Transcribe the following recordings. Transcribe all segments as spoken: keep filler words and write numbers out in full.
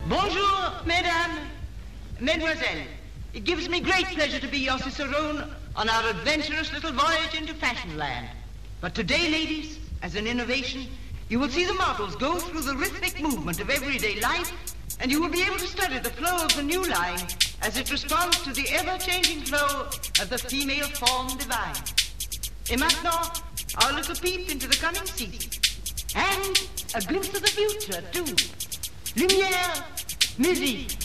Bonjour, mesdames, mesdemoiselles. It gives me great pleasure to be your cicerone on our adventurous little voyage into fashion land. But today, ladies, as an innovation, you will see the models go through the rhythmic movement of everyday life, and you will be able to study the flow of the new line as it responds to the ever-changing flow of the female form divine. Et maintenant, our little peep into the coming season. And a glimpse of the future, too. Lumière, musique.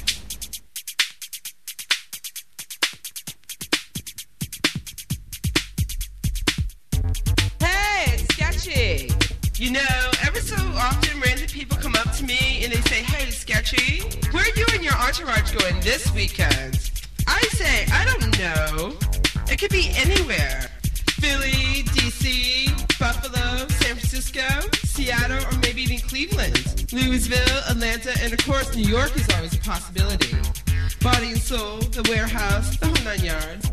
Hey, it's Sketchy. You know, every so often random people come up to me and they say, hey, Sketchy, where are you and your entourage going this weekend? I say, I don't know. It could be anywhere. Philly, D C, Buffalo, San Francisco, Seattle, or maybe even Cleveland, Louisville, Atlanta, and of course New York is always a possibility. Body and Soul, The Warehouse, the whole nine yards.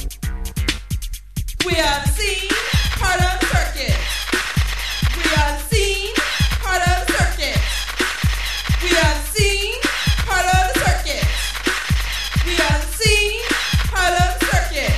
We are the scene, part of the circuit. We are the scene, part of the circuit. We are the scene, part of the circuit. We are the scene, part of the circuit.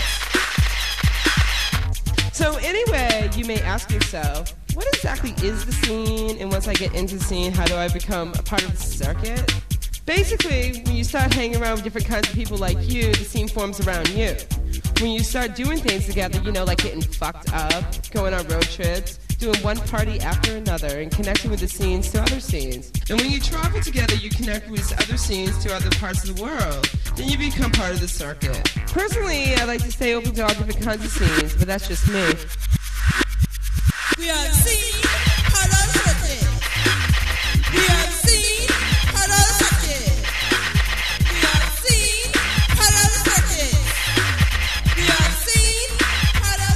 So anyway, you may ask yourself, what exactly is the scene? And once I get into the scene, how do I become a part of the circuit? Basically, when you start hanging around with different kinds of people like you, the scene forms around you. When you start doing things together, you know, like getting fucked up, going on road trips, doing one party after another, and connecting with the scenes to other scenes. And when you travel together, you connect with other scenes to other parts of the world. Then you become part of the circuit. Personally, I like to stay open to all different kinds of scenes, but that's just me. We are the scene, part of the circuit. We are the scene, part of the circuit. We are the scene, part of the circuit. We are the scene, part of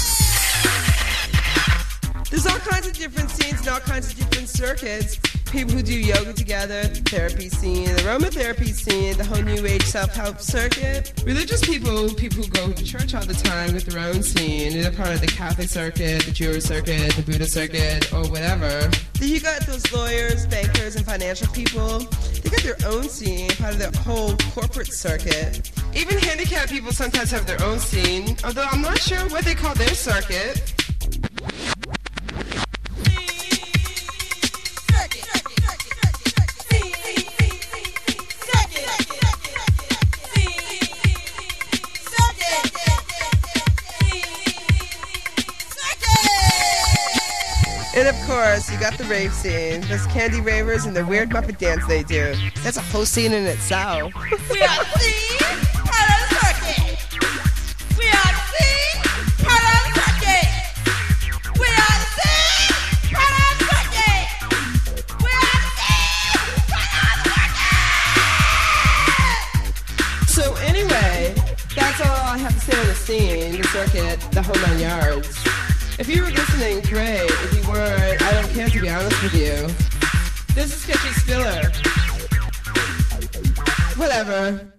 the circuit. There's all kinds of different scenes and all kinds of different circuits. People who do yoga together, therapy scene, the aromatherapy scene, the whole new age self-help circuit. Religious people, people who go to church all the time with their own scene. They're part of the Catholic circuit, the Jewish circuit, the Buddhist circuit, or whatever. Then you got those lawyers, bankers, and financial people. They got their own scene, part of the whole corporate circuit. Even handicapped people sometimes have their own scene, although I'm not sure what they call their circuit. And of course, you got the rave scene. Those candy ravers and the weird Muppet dance they do. That's a whole scene in itself. We are the scene, part of the circuit. We are the scene, part of the circuit. We are the scene, part of the circuit. We are the scene, part of the circuit. So anyway, that's all I have to say on the scene, the circuit, the whole nine yards. If you were listening, great. If you weren't, I don't care, to be honest with you. This is Sketchy Spiller. Whatever.